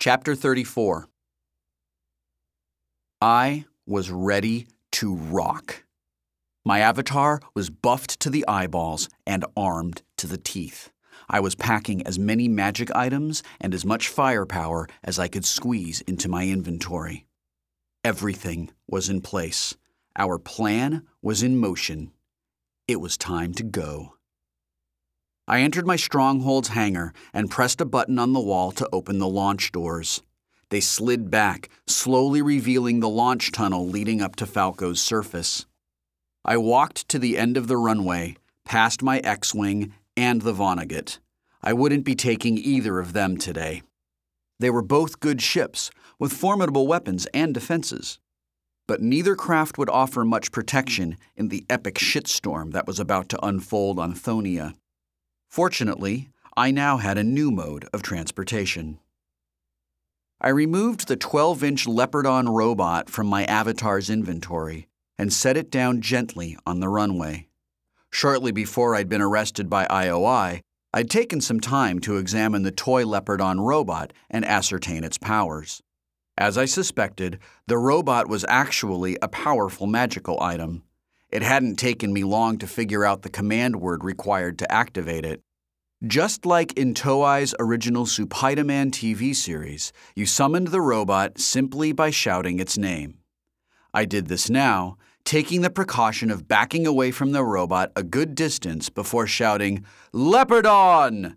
Chapter 34. I was ready to rock. My avatar was buffed to the eyeballs and armed to the teeth. I was packing as many magic items and as much firepower as I could squeeze into my inventory. Everything was in place. Our plan was in motion. It was time to go. I entered my stronghold's hangar and pressed a button on the wall to open the launch doors. They slid back, slowly revealing the launch tunnel leading up to Falco's surface. I walked to the end of the runway, past my X-Wing and the Vonnegut. I wouldn't be taking either of them today. They were both good ships, with formidable weapons and defenses. But neither craft would offer much protection in the epic shitstorm that was about to unfold on Thonia. Fortunately, I now had a new mode of transportation. I removed the 12-inch Leopardon robot from my avatar's inventory and set it down gently on the runway. Shortly before I'd been arrested by IOI, I'd taken some time to examine the toy Leopardon robot and ascertain its powers. As I suspected, the robot was actually a powerful magical item. It hadn't taken me long to figure out the command word required to activate it. Just like in Toei's original Supaidaman TV series, you summoned the robot simply by shouting its name. I did this now, taking the precaution of backing away from the robot a good distance before shouting, "Leopardon!"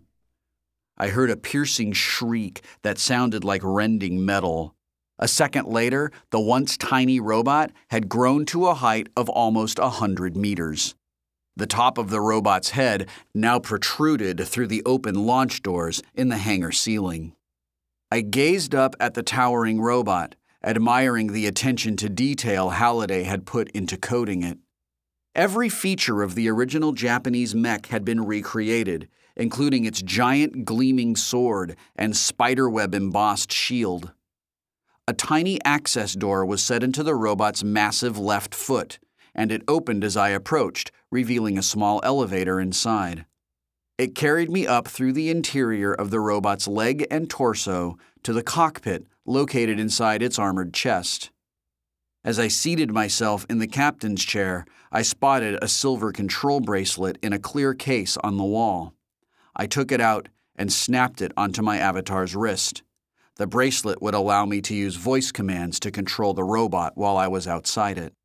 I heard a piercing shriek that sounded like rending metal. A second later, the once tiny robot had grown to a height of almost 100 meters. The top of the robot's head now protruded through the open launch doors in the hangar ceiling. I gazed up at the towering robot, admiring the attention to detail Halliday had put into coding it. Every feature of the original Japanese mech had been recreated, including its giant gleaming sword and spiderweb embossed shield. A tiny access door was set into the robot's massive left foot, and it opened as I approached, revealing a small elevator inside. It carried me up through the interior of the robot's leg and torso to the cockpit located inside its armored chest. As I seated myself in the captain's chair, I spotted a silver control bracelet in a clear case on the wall. I took it out and snapped it onto my avatar's wrist. The bracelet would allow me to use voice commands to control the robot while I was outside it.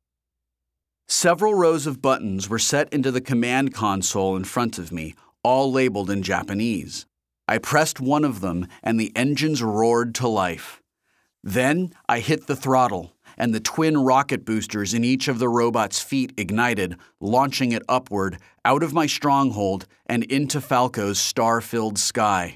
Several rows of buttons were set into the command console in front of me, all labeled in Japanese. I pressed one of them, and the engines roared to life. Then I hit the throttle, and the twin rocket boosters in each of the robot's feet ignited, launching it upward, out of my stronghold, and into Falco's star-filled sky.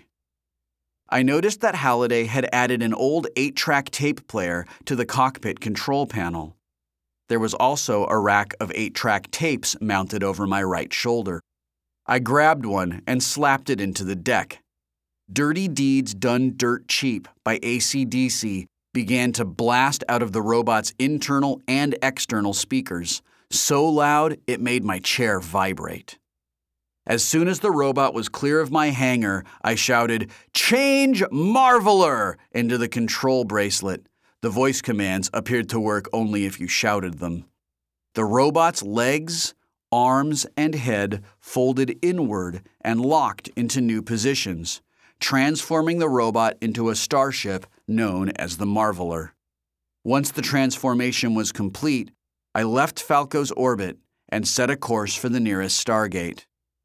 I noticed that Halliday had added an old 8-track tape player to the cockpit control panel. There was also a rack of 8-track tapes mounted over my right shoulder. I grabbed one and slapped it into the deck. Dirty Deeds Done Dirt Cheap by AC/DC began to blast out of the robot's internal and external speakers, so loud it made my chair vibrate. As soon as the robot was clear of my hangar, I shouted, "Change Marveler!" into the control bracelet. The voice commands appeared to work only if you shouted them. The robot's legs, arms, and head folded inward and locked into new positions, transforming the robot into a starship known as the Marveler. Once the transformation was complete, I left Falco's orbit and set a course for the nearest Stargate.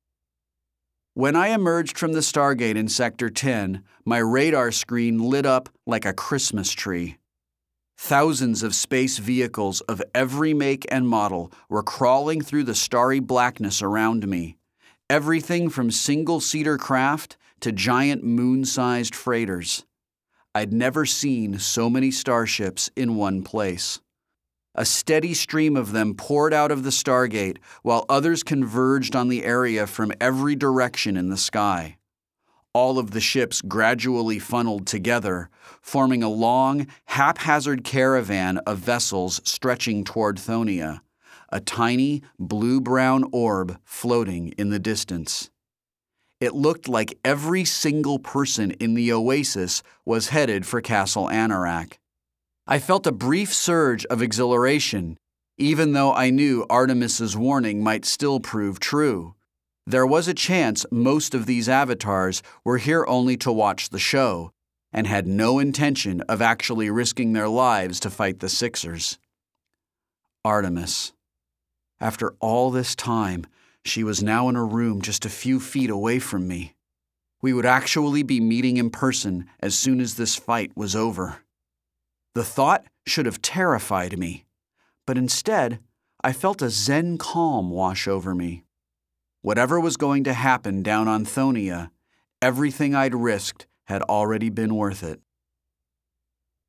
When I emerged from the Stargate in Sector 10, my radar screen lit up like a Christmas tree. Thousands of space vehicles of every make and model were crawling through the starry blackness around me. Everything from single-seater craft to giant moon-sized freighters. I'd never seen so many starships in one place. A steady stream of them poured out of the Stargate, while others converged on the area from every direction in the sky. All of the ships gradually funneled together, forming a long, haphazard caravan of vessels stretching toward Thonia, a tiny blue-brown orb floating in the distance. It looked like every single person in the oasis was headed for Castle Anorak. I felt a brief surge of exhilaration, even though I knew Artemis's warning might still prove true. There was a chance most of these avatars were here only to watch the show, and had no intention of actually risking their lives to fight the Sixers. Artemis. After all this time, she was now in a room just a few feet away from me. We would actually be meeting in person as soon as this fight was over. The thought should have terrified me, but instead, I felt a zen calm wash over me. Whatever was going to happen down on Thonia, everything I'd risked had already been worth it.